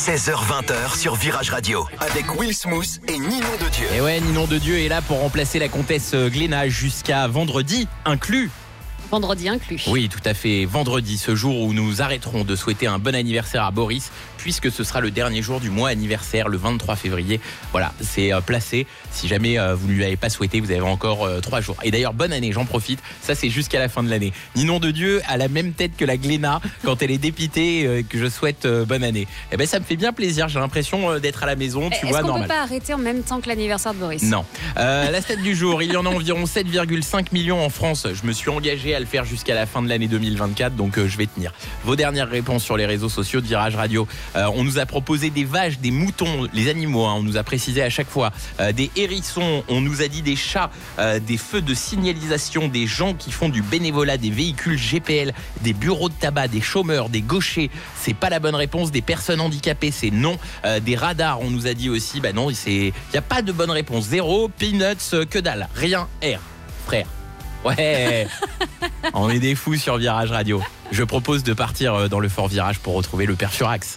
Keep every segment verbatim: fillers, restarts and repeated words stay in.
seize heures vingt sur Virage Radio avec Will Smooth et Ninon de Dieu. Et ouais, Ninon de Dieu est là pour remplacer la comtesse Gléna jusqu'à vendredi inclus. Vendredi inclus. Oui, tout à fait. Vendredi, ce jour où nous arrêterons de souhaiter un bon anniversaire à Boris, puisque ce sera le dernier jour du mois anniversaire, le vingt-trois février. Voilà, c'est euh, placé. Si jamais euh, vous ne lui avez pas souhaité, vous avez encore euh, trois jours. Et d'ailleurs, bonne année, j'en profite. Ça, c'est jusqu'à la fin de l'année. Ninon de Dieu a la même tête que la Gléna quand elle est dépitée euh, que je souhaite euh, bonne année. Eh ben, ça me fait bien plaisir. J'ai l'impression euh, d'être à la maison, tu Est-ce vois, qu'on normal. peut pas arrêter en même temps que l'anniversaire de Boris? Non. Euh, la stat du jour, il y en a environ sept virgule cinq millions en France. Je me suis engagé à le faire jusqu'à la fin de l'année deux mille vingt-quatre, donc euh, je vais tenir. Vos dernières réponses sur les réseaux sociaux de Virage Radio. Euh, on nous a proposé des vaches, des moutons, les animaux, hein, on nous a précisé à chaque fois. Euh, des hérissons, on nous a dit des chats, euh, des feux de signalisation, des gens qui font du bénévolat, des véhicules G P L, des bureaux de tabac, des chômeurs, des gauchers. C'est pas la bonne réponse. Des personnes handicapées, c'est non. Euh, des radars, on nous a dit aussi, bah non, il n'y a pas de bonne réponse. Zéro, peanuts, euh, que dalle, rien, R, frère. Ouais, on est des fous sur Virage Radio. Je propose de partir dans le fort virage pour retrouver le père Furax.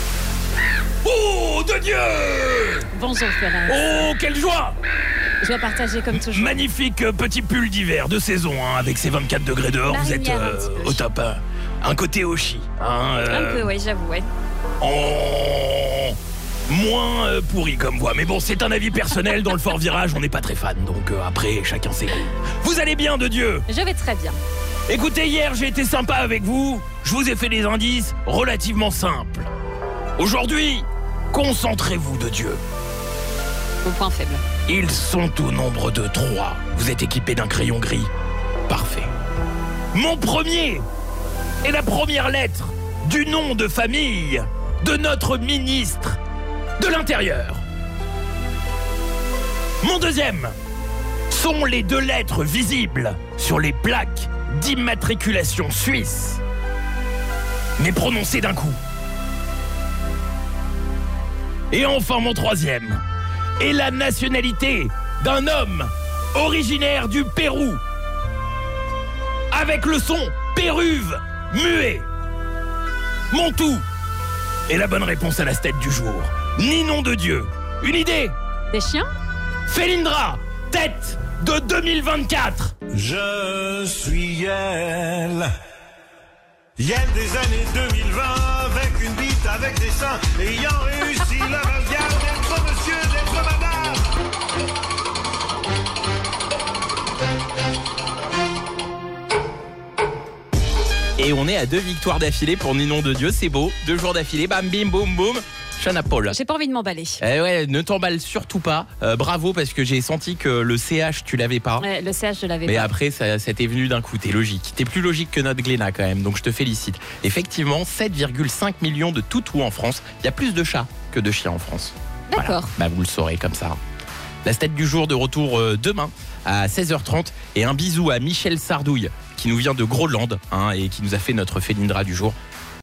Oh, de Dieu! Bonjour Furax. Oh, quelle joie! Je dois partager comme toujours. Magnifique petit pull d'hiver de saison, hein, avec ses vingt-quatre degrés dehors, vous êtes Marinière, euh, un petit peu. au top. Hein. Un côté Oshi. Hein, euh, Un peu, oui, j'avoue, ouais. en- moins euh, pourri comme voix. Mais bon, c'est un avis personnel. Dans le fort virage, on n'est pas très fan. Donc euh, après, chacun ses goûts. Vous allez bien, de Dieu? Je vais très bien. Écoutez, hier, j'ai été sympa avec vous. Je vous ai fait des indices relativement simples. Aujourd'hui, concentrez-vous, de Dieu. Mon point faible. Ils sont au nombre de trois. Vous êtes équipé d'un crayon gris. Parfait. Mon premier est la première lettre du nom de famille de notre ministre de l'Intérieur. Mon deuxième sont les deux lettres visibles sur les plaques d'immatriculation suisse, mais prononcées d'un coup. Et enfin, mon troisième est la nationalité d'un homme originaire du Pérou, avec le son péruve muet. Mon tout est la bonne réponse à la stat du jour. Ninon de Dieu. Une idée? Des chiens? Félindra, tête de deux mille vingt-quatre. Je suis Yel. Yel des années deux mille vingt, avec une bite, avec des seins, ayant réussi la bagarre d'être monsieur, d'être madame. Et on est à deux victoires d'affilée pour Ninon de Dieu, c'est beau. Deux jours d'affilée, bam, bim, boum, boum. Chana Paul. J'ai pas envie de m'emballer. Eh ouais, ne t'emballe surtout pas. Euh, bravo, parce que j'ai senti que le C H, tu l'avais pas. Ouais, le C H, je l'avais Mais pas. après, ça, ça t'est venu d'un coup, t'es logique. T'es plus logique que notre Gléna quand même, donc je te félicite. Effectivement, sept virgule cinq millions de toutous en France. Il y a plus de chats que de chiens en France. D'accord. Voilà. Bah, vous le saurez comme ça. La stat du jour de retour euh, demain à seize heures trente. Et un bisou à Michel Sardouille, qui nous vient de Groenland, hein, et qui nous a fait notre Félindra du jour.